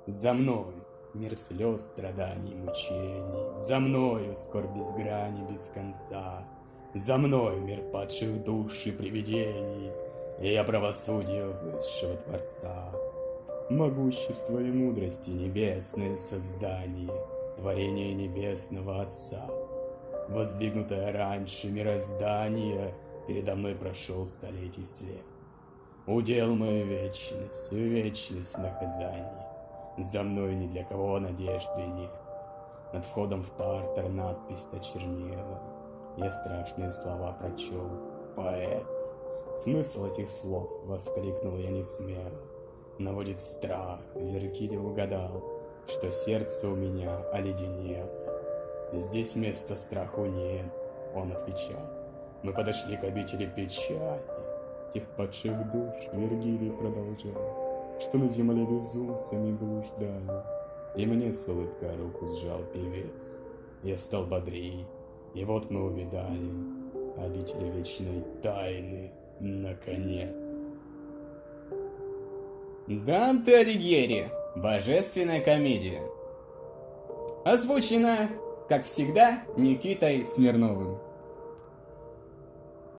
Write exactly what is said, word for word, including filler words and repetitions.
За мной мир слез, страданий, мучений, за мною скорбь без грани, без конца, за мной мир падших душ и привидений, и я правосудие высшего Творца. Могущество и мудрости небесное создание, творение небесного Отца. Воздвигнутое раньше мироздание, передо мной прошел столетий след. Удел мою вечность, вечность наказания. За мной ни для кого надежды нет. Над входом в партер надпись-то чернела. Я страшные слова прочел. Поэт. Смысл этих слов, воскликнул я не смело. Наводит страх, Вергилий угадал, что сердце у меня оледенело. Здесь места страху нет, он отвечал. Мы подошли к обители печали. Тех падших душ Вергилий продолжал, что на земле безумцами блуждали. И мне с улыбкой руку сжал певец. Я стал бодрей, и вот мы увидали обитель вечной тайны, наконец. Данте Алигьери. Божественная комедия. Озвучено, как всегда, Никитой Смирновым.